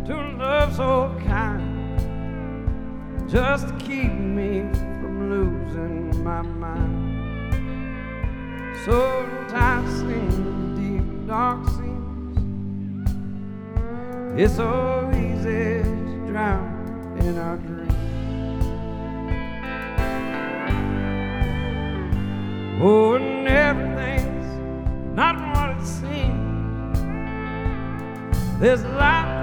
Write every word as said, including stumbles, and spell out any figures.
to love so kind, just to keep me from losing my mind. Sometimes in deep dark seas, it's so easy to drown in our dreams. Oh, and everything's not what it seems. There's a lot